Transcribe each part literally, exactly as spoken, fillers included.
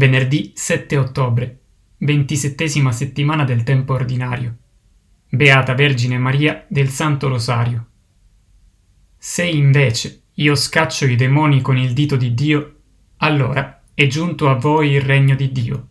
Venerdì sette ottobre, ventisettesima settimana del tempo ordinario. Beata Vergine Maria del Santo Rosario. Se invece io scaccio i demoni con il dito di Dio, allora è giunto a voi il regno di Dio.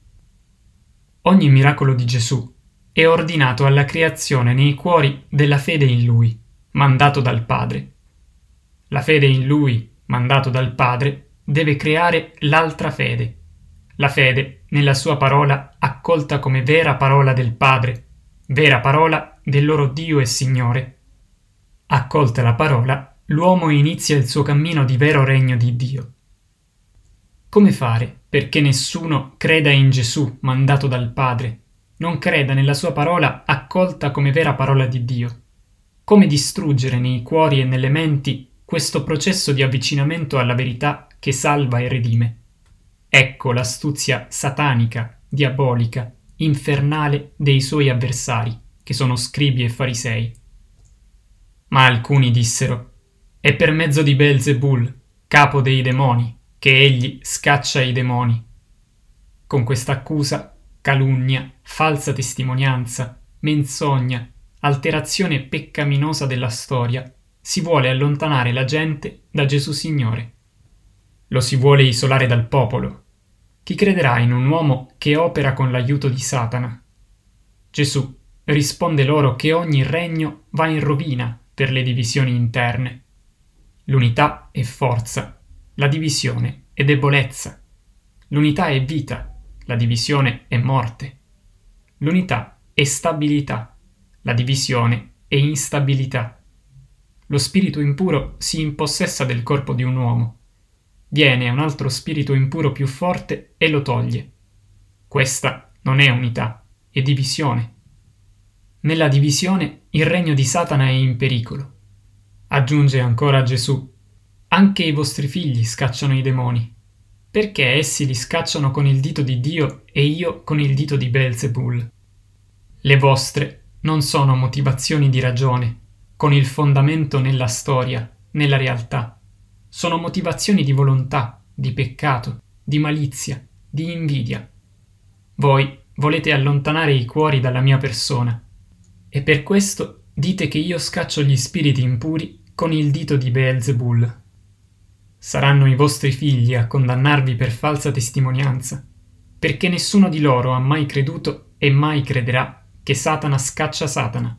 Ogni miracolo di Gesù è ordinato alla creazione nei cuori della fede in Lui, mandato dal Padre. La fede in Lui, mandato dal Padre, deve creare l'altra fede. La fede nella sua parola accolta come vera parola del Padre, vera parola del loro Dio e Signore. Accolta la parola, l'uomo inizia il suo cammino di vero regno di Dio. Come fare perché nessuno creda in Gesù mandato dal Padre, non creda nella sua parola accolta come vera parola di Dio? Come distruggere nei cuori e nelle menti questo processo di avvicinamento alla verità che salva e redime? Ecco l'astuzia satanica, diabolica, infernale dei suoi avversari, che sono scribi e farisei. Ma alcuni dissero: è per mezzo di Beelzebul, capo dei demoni, che egli scaccia i demoni. Con questa accusa, calunnia, falsa testimonianza, menzogna, alterazione peccaminosa della storia, si vuole allontanare la gente da Gesù Signore. Lo si vuole isolare dal popolo. Chi crederà in un uomo che opera con l'aiuto di Satana? Gesù risponde loro che ogni regno va in rovina per le divisioni interne. L'unità è forza, la divisione è debolezza. L'unità è vita, la divisione è morte. L'unità è stabilità, la divisione è instabilità. Lo spirito impuro si impossessa del corpo di un uomo. Viene un altro spirito impuro più forte e lo toglie. Questa non è unità, è divisione. Nella divisione il regno di Satana è in pericolo. Aggiunge ancora Gesù: anche i vostri figli scacciano i demoni. Perché essi li scacciano con il dito di Dio e io con il dito di Beelzebul? Le vostre non sono motivazioni di ragione, con il fondamento nella storia, nella realtà. Sono motivazioni di volontà, di peccato, di malizia, di invidia. Voi volete allontanare i cuori dalla mia persona, e per questo dite che io scaccio gli spiriti impuri con il dito di Beelzebul. Saranno i vostri figli a condannarvi per falsa testimonianza, perché nessuno di loro ha mai creduto e mai crederà che Satana scaccia Satana.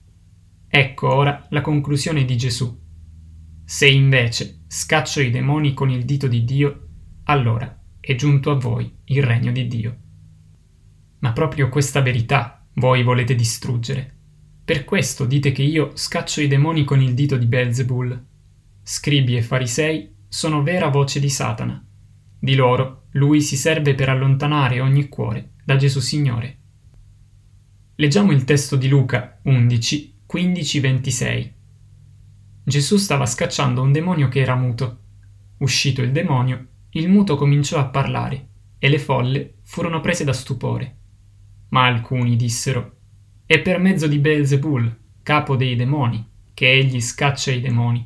Ecco ora la conclusione di Gesù. Se invece scaccio i demoni con il dito di Dio, allora è giunto a voi il regno di Dio. Ma proprio questa verità voi volete distruggere. Per questo dite che io scaccio i demoni con il dito di Beelzebul. Scribi e farisei sono vera voce di Satana. Di loro lui si serve per allontanare ogni cuore da Gesù Signore. Leggiamo il testo di Luca undici, quindici ventisei. Gesù stava scacciando un demonio che era muto. Uscito il demonio, il muto cominciò a parlare e le folle furono prese da stupore. Ma alcuni dissero: è per mezzo di Beelzebul, capo dei demoni, che egli scaccia i demoni.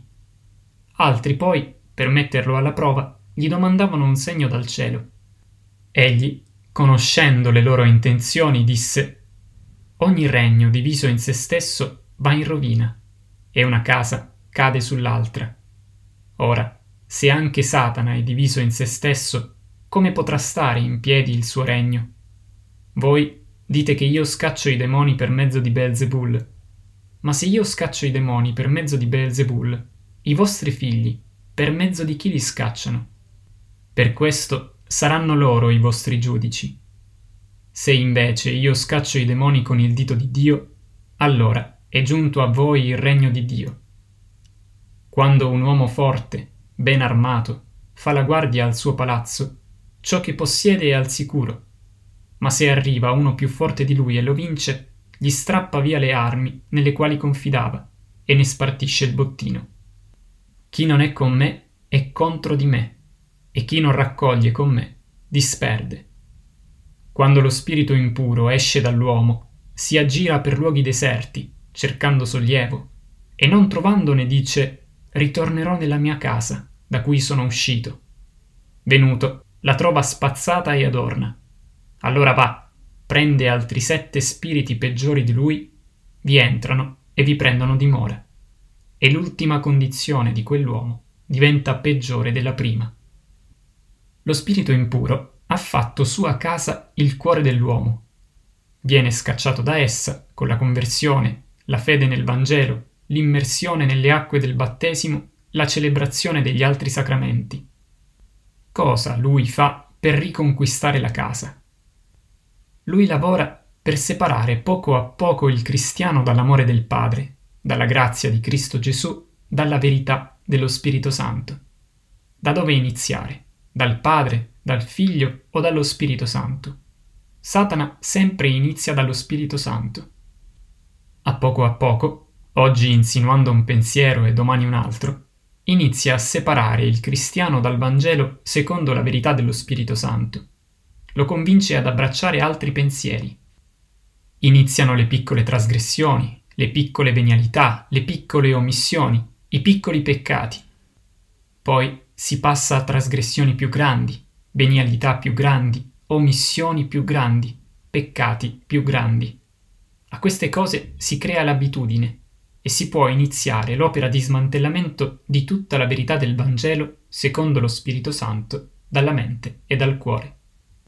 Altri poi, per metterlo alla prova, gli domandavano un segno dal cielo. Egli, conoscendo le loro intenzioni, disse: ogni regno diviso in se stesso va in rovina, e una casa cade sull'altra. Ora, se anche Satana è diviso in se stesso, come potrà stare in piedi il suo regno? Voi dite che io scaccio i demoni per mezzo di Beelzebul. Ma se io scaccio i demoni per mezzo di Beelzebul, i vostri figli, per mezzo di chi li scacciano? Per questo saranno loro i vostri giudici. Se invece io scaccio i demoni con il dito di Dio, allora è giunto a voi il regno di Dio. Quando un uomo forte, ben armato, fa la guardia al suo palazzo, ciò che possiede è al sicuro. Ma se arriva uno più forte di lui e lo vince, gli strappa via le armi nelle quali confidava e ne spartisce il bottino. Chi non è con me è contro di me, e chi non raccoglie con me disperde. Quando lo spirito impuro esce dall'uomo, si aggira per luoghi deserti, cercando sollievo, e non trovandone dice: ritornerò nella mia casa, da cui sono uscito. Venuto, la trova spazzata e adorna. Allora va, prende altri sette spiriti peggiori di lui, vi entrano e vi prendono dimora. E l'ultima condizione di quell'uomo diventa peggiore della prima. Lo spirito impuro ha fatto sua casa il cuore dell'uomo. Viene scacciato da essa con la conversione, la fede nel Vangelo, l'immersione nelle acque del battesimo, la celebrazione degli altri sacramenti. Cosa lui fa per riconquistare la casa? Lui lavora per separare poco a poco il cristiano dall'amore del Padre, dalla grazia di Cristo Gesù, dalla verità dello Spirito Santo. Da dove iniziare? Dal Padre, dal Figlio o dallo Spirito Santo? Satana sempre inizia dallo Spirito Santo. A poco a poco, oggi insinuando un pensiero e domani un altro, inizia a separare il cristiano dal Vangelo secondo la verità dello Spirito Santo. Lo convince ad abbracciare altri pensieri. Iniziano le piccole trasgressioni, le piccole venialità, le piccole omissioni, i piccoli peccati. Poi si passa a trasgressioni più grandi, venialità più grandi, omissioni più grandi, peccati più grandi. A queste cose si crea l'abitudine e si può iniziare l'opera di smantellamento di tutta la verità del Vangelo secondo lo Spirito Santo dalla mente e dal cuore.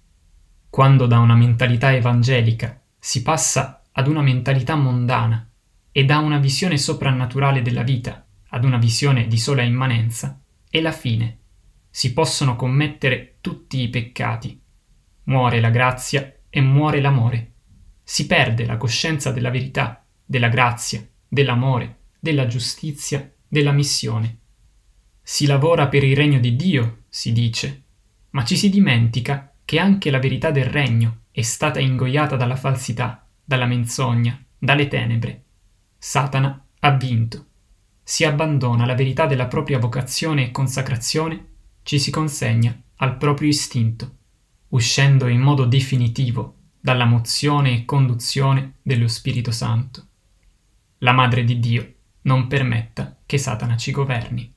Quando da una mentalità evangelica si passa ad una mentalità mondana e da una visione soprannaturale della vita ad una visione di sola immanenza, è la fine. Si possono commettere tutti i peccati. Muore la grazia e muore l'amore. Si perde la coscienza della verità, della grazia, dell'amore, della giustizia, della missione. Si lavora per il regno di Dio, si dice, ma ci si dimentica che anche la verità del regno è stata ingoiata dalla falsità, dalla menzogna, dalle tenebre. Satana ha vinto. Si abbandona la verità della propria vocazione e consacrazione, ci si consegna al proprio istinto, uscendo in modo definitivo dalla mozione e conduzione dello Spirito Santo. La Madre di Dio non permetta che Satana ci governi.